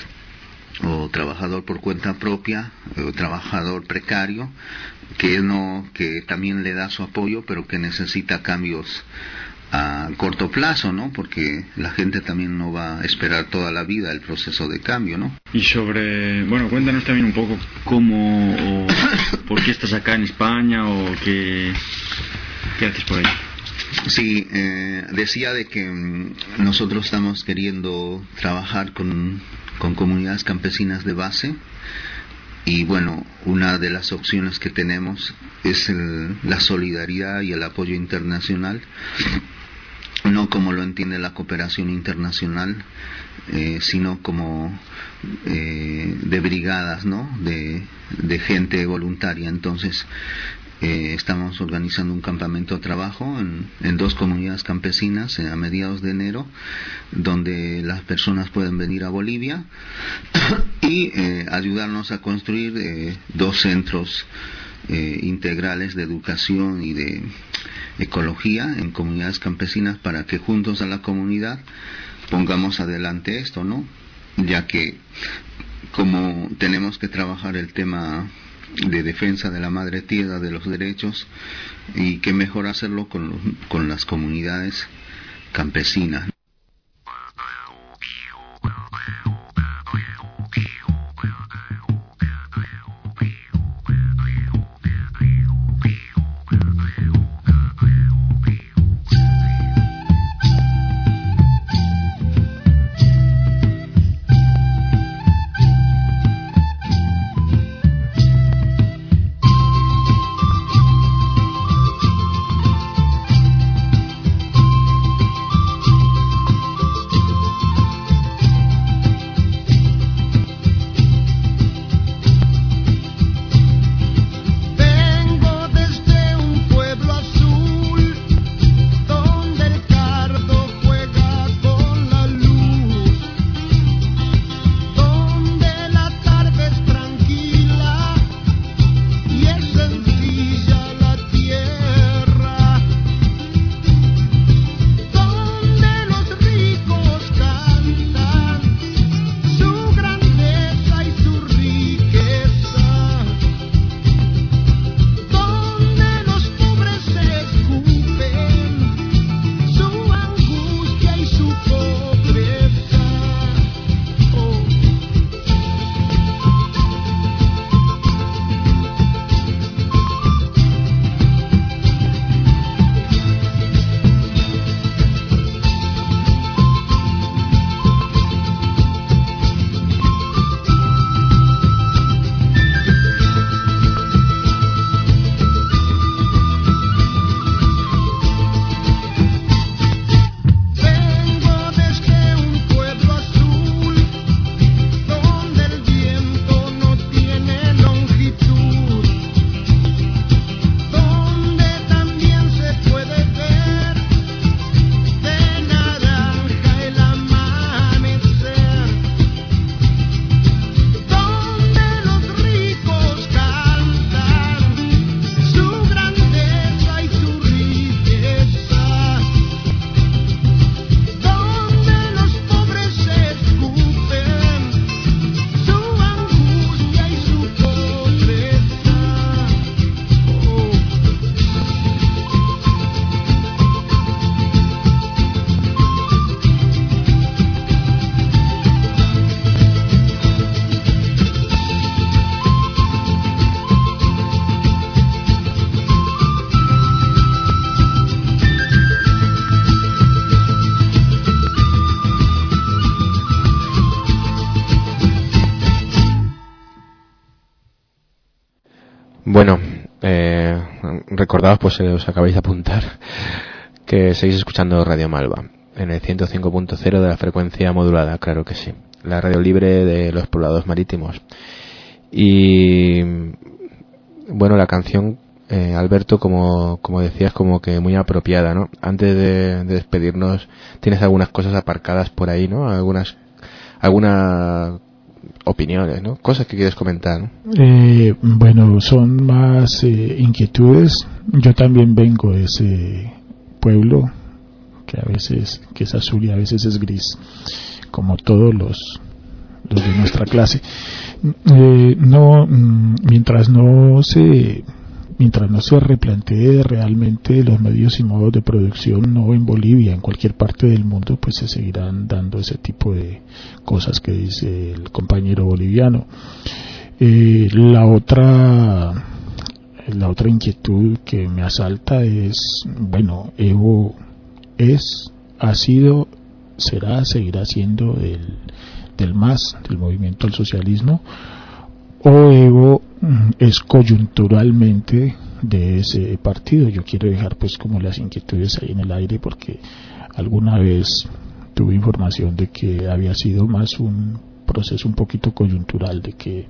o trabajador por cuenta propia, o trabajador precario, que no, que también le da su apoyo, pero que necesita cambios a corto plazo, ¿no? Porque la gente también no va a esperar toda la vida el proceso de cambio, ¿no? Y sobre, bueno, cuéntanos también un poco cómo, o por qué estás acá en España, o qué, qué haces por ahí. Sí, eh, decía de que mm, nosotros estamos queriendo trabajar con, con comunidades campesinas de base, y bueno, una de las opciones que tenemos es el, la solidaridad y el apoyo internacional, no como lo entiende la cooperación internacional, eh, sino como eh, de brigadas, ¿no? De, de gente voluntaria. Entonces, Eh, estamos organizando un campamento de trabajo en, en dos comunidades campesinas eh, a mediados de enero, donde las personas pueden venir a Bolivia y eh, ayudarnos a construir eh, dos centros eh, integrales de educación y de ecología en comunidades campesinas, para que juntos a la comunidad pongamos adelante esto, ¿no? Ya que como tenemos que trabajar el tema de defensa de la madre tierra, de los derechos, y qué mejor hacerlo con, con las comunidades campesinas. Bueno, eh, recordaos, pues eh, os acabáis de apuntar que seguís escuchando Radio Malva en el ciento cinco punto cero de la frecuencia modulada, claro que sí, la radio libre de los poblados marítimos. Y bueno, la canción, eh, Alberto, como, como decías, como que muy apropiada, ¿no? Antes de, de despedirnos, tienes algunas cosas aparcadas por ahí, ¿no? Algunas, algunas opiniones, ¿no? Cosas que quieres comentar, ¿no? Eh, bueno, son más eh, inquietudes. Yo también vengo de ese pueblo que a veces que es azul y a veces es gris, como todos los los de nuestra clase. Eh, no, mientras no se mientras no se replantee realmente los medios y modos de producción, no en Bolivia, en cualquier parte del mundo, pues se seguirán dando ese tipo de cosas que dice el compañero boliviano. Eh, la otra la otra inquietud que me asalta es, bueno, Evo es, ha sido, será, seguirá siendo el del M A S, del Movimiento al Socialismo, o Evo es coyunturalmente de ese partido. Yo quiero dejar pues como las inquietudes ahí en el aire, porque alguna vez tuve información de que había sido más un proceso un poquito coyuntural, de que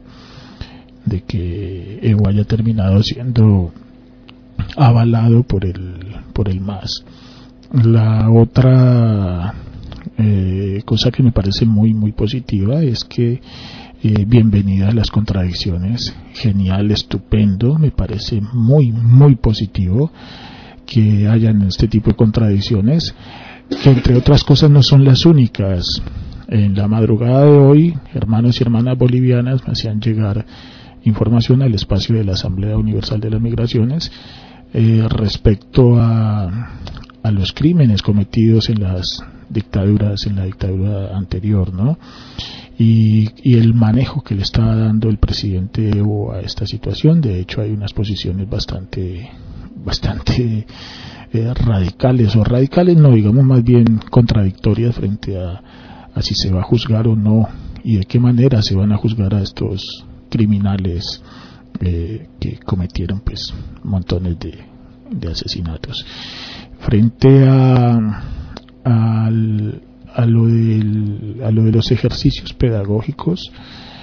de que Evo haya terminado siendo avalado por el por el M A S. La otra eh, cosa que me parece muy muy positiva es que eh, bienvenidas las contradicciones, genial, estupendo, me parece muy muy positivo que hayan este tipo de contradicciones, que entre otras cosas no son las únicas. En la madrugada de hoy, hermanos y hermanas bolivianas me hacían llegar información al espacio de la Asamblea Universal de las Migraciones eh, respecto a, a los crímenes cometidos en las dictaduras, en la dictadura anterior, ¿no? Y, y el manejo que le está dando el presidente Evo a esta situación. De hecho, hay unas posiciones bastante, bastante eh, radicales, o radicales no, digamos más bien contradictorias frente a, a si se va a juzgar o no, y de qué manera se van a juzgar a estos criminales eh, que cometieron pues montones de, de asesinatos. Frente a, a, a, lo del, a lo de los ejercicios pedagógicos,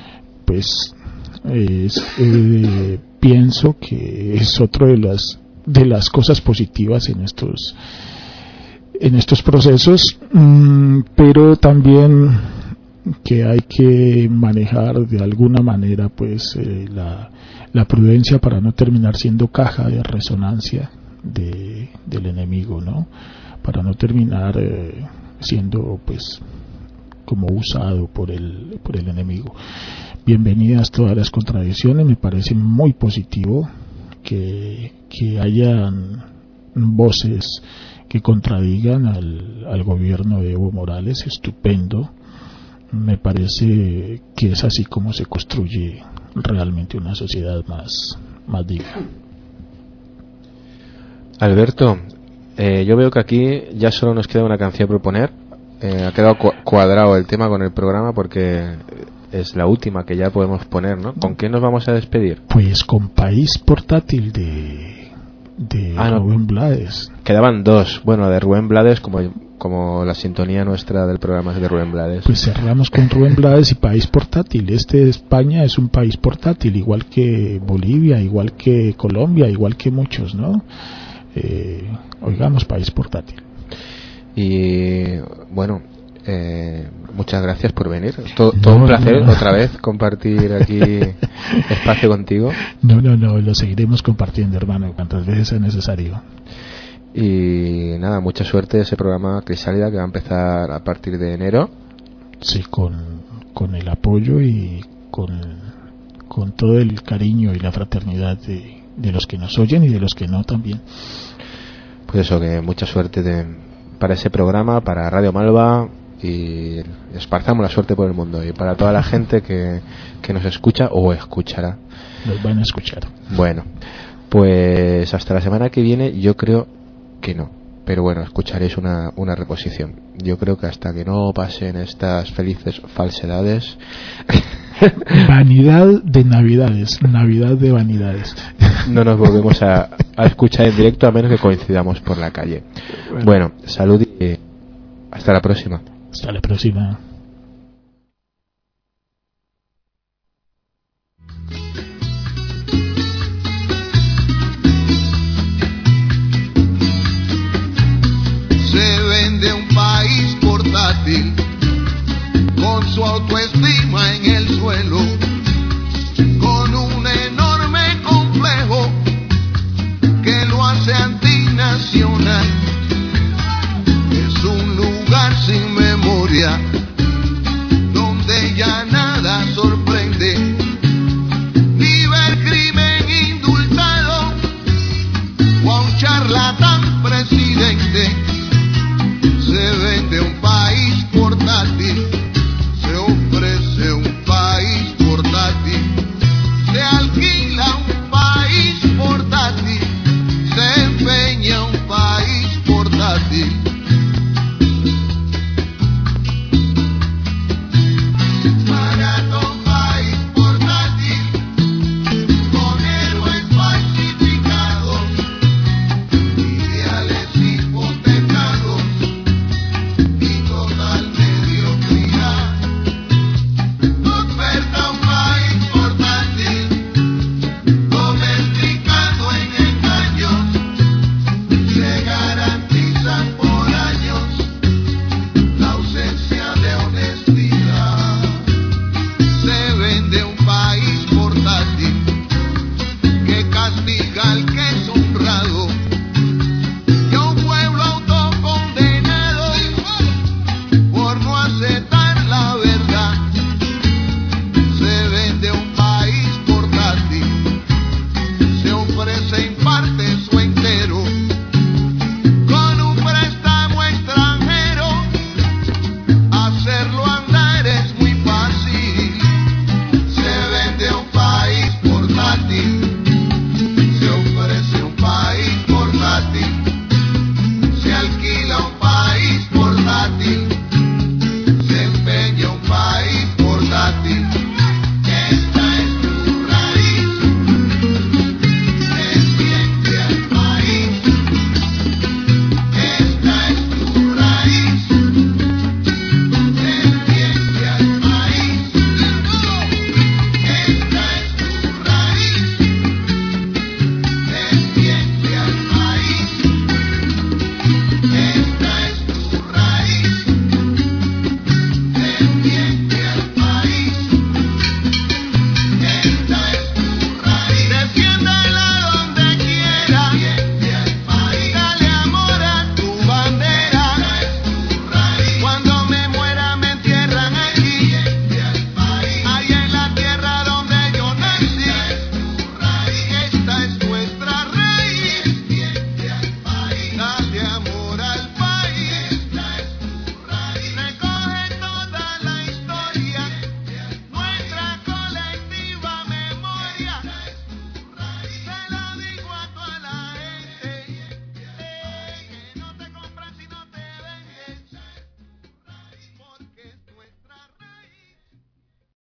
pues es, eh, pienso que es otro de las de las cosas positivas en estos en estos procesos, mmm, pero también que hay que manejar de alguna manera pues eh, la, la prudencia para no terminar siendo caja de resonancia de, del enemigo, ¿no? Para no terminar eh, siendo pues como usado por el por el enemigo. Bienvenidas todas las contradicciones, me parece muy positivo que, que hayan voces que contradigan al, al gobierno de Evo Morales, estupendo. Me parece que es así como se construye realmente una sociedad más, más digna. Alberto, eh, yo veo que aquí ya solo nos queda una canción a proponer. Eh, ha quedado cu- cuadrado el tema con el programa porque es la última que ya podemos poner, ¿no? ¿Con qué nos vamos a despedir? Pues con País Portátil de, de ah, no. Rubén Blades. Quedaban dos. Bueno, de Rubén Blades, como, como la sintonía nuestra del programa es de Rubén Blades. Pues cerramos con Rubén Blades y País Portátil. Este de España es un país portátil, igual que Bolivia, igual que Colombia, igual que muchos, ¿no? Eh, oigamos País Portátil. Y bueno, eh, muchas gracias por venir. Todo, todo no, un placer no. otra vez compartir aquí espacio contigo. No, no, no, lo seguiremos compartiendo, hermano, cuantas veces sea necesario. Y nada, mucha suerte ese programa Crisálida que va a empezar a partir de enero. Sí, con, con el apoyo y con, con todo el cariño y la fraternidad de, de los que nos oyen y de los que no también. Pues eso, que mucha suerte de, para ese programa, para Radio Malva, y esparzamos la suerte por el mundo, y para toda la gente que, que nos escucha o escuchará. Nos van a escuchar. Bueno, pues hasta la semana que viene yo creo que no, pero bueno, escucharéis una, una reposición. Yo creo que hasta que no pasen estas felices falsedades Vanidad de Navidades, Navidad de vanidades. No nos volvemos a, a escuchar en directo a menos que coincidamos por la calle. Bueno, bueno salud y hasta la próxima. Hasta la próxima.